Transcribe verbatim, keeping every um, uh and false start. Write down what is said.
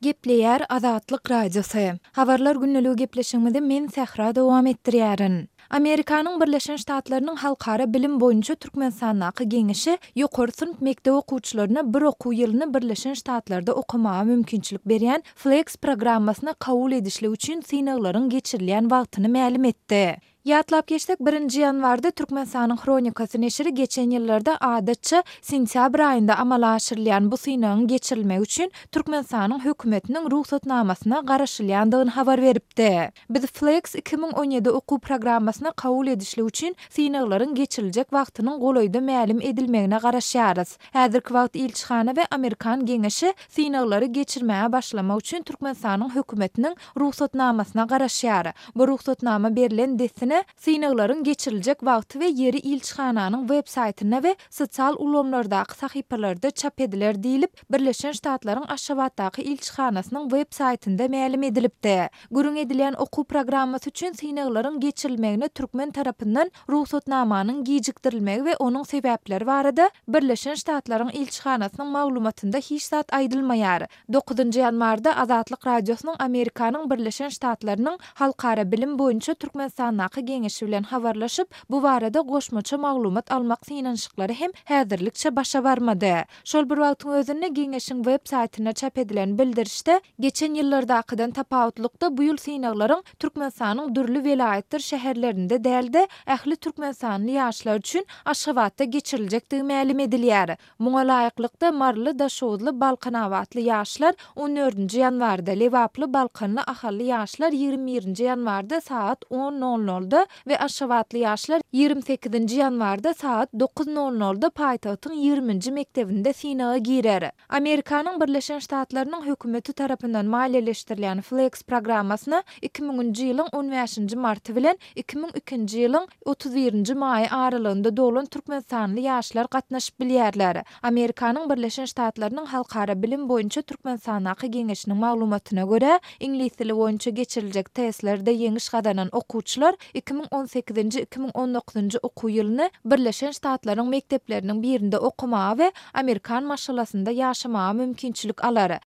Gepleýär Azatlyk Radiosu. Habarlar günneligi gepleşigimizde men Sähra dowam etdirýärin. Amerikanyň Birleşen Ştatlarynyň halkara bilim boýunça Türkmenistanyň geňişi ýokary synp mekdep okuwçylaryna bir okuw ýylyny Birleşen Ştatlarda okumaga mümkinçilik berýän Flex programmasyna kabul edişli üçin synaglaryň geçirilýän wagtyny ma'lum etdi. Ýatlap geçdik birinji ýanwarda Türkmenistanyň Kronikasy neşri geçen ýyllarda adatça sentýabr aýynda amala aşyrylýan bu synagyň geçirilmegi üçin Türkmenistanyň hökümetiniň ruhsatnamasyna garaşylýandygyny habar beripdi. Biz Flex iki bin on ýedi okuw programmasyna kabul edişli üçin synaglaryň geçiriljek wagtynyň golaýda ma'lum edilmegine garaşýarys. Häzirki wagt ilçihana we Amerikan geňişi synaglary geçirmäge başlamak üçin Türkmenistanyň hökümetiniň ruhsatnamasyna garaşýar. Bu ruhsatnama berilen desini synaglaryň geçiriljek wagty we ýeri ilçihananyň web saýtyna we sosial ulamlardaky sahypalarda çap ediler diýilip Birleşen Ştatlaryň Aşgabatdaky ilçihanasynyň web saýtynda ma'lum edilipdi. Gürüň edilen okuw programmasy üçin synaglaryň geçirilmegine türkmen tarapyndan ruhsatnamanyň gijikdirilmegi we onuň sebäpleri barada Birleşen Ştatlaryň ilçihanasynyň maglumatynda hiç zat aýdylmaýar. dokuzunji ýanwarda Azatlyk Radiosynyň Amerikanyň Birleşen Ştatlarynyň halkara bilim boýunça Türkmenistanyň geňişi bilen habarlaşyp bu barada goşmaça maglumat almak synanyşyklary hem häzirlikçe başa barmady. Şol bir wagtyň özünde geňişiň web saýtyna çap edilen bildirişde geçen ýyllardakydan tapawutlykda bu ýyl synaglaryň Türkmenistanyň dürli welaýetler şäherlerinde dälde ähli Türkmenistanly ýaşlar üçin Aşgabatda geçiriljekdigi ma'lum edilýär. Muňa laýyklykda Marly, Daşowly, Balkanawatly ýaşlar on dördünji ýanwarda, Lewaply, Balkanly ahally ýaşlar ýigirme birinji ýanwarda saat on nol nol we Aşgabatly ýaşlar ýigirme sekizinji ýanwarda saat dokuz nol nol da paýtagtyň ýigriminji mektebinde synaga girer. Amerikanyň Birleşen Ştatlarynyň hökümeti tarapyndan maliýeleşdirilýän Flex programmasyna iki miňinji ýylyň on beşinji marty bilen iki miň ikinji ýylyň otuz birinji maý aralygynda dolan Türkmenistanly ýaşlar gatnaşyp bilýärler. Amerikanyň Birleşen Ştatlarynyň halkara bilim boýunça Türkmenistanyň geňişiniň maglumatyna görä, ingliz dili boýunça geçiriljek testlerde ýeňiş gadanan okuwçylar iki bin on sekizinji iki bin on dokuzunji okuw ýylyny Birleşen Ştatlaryň mektepleriniň birinde okumaga we Amerikan maşgalasynda ýaşamaga mümkinçilik alar.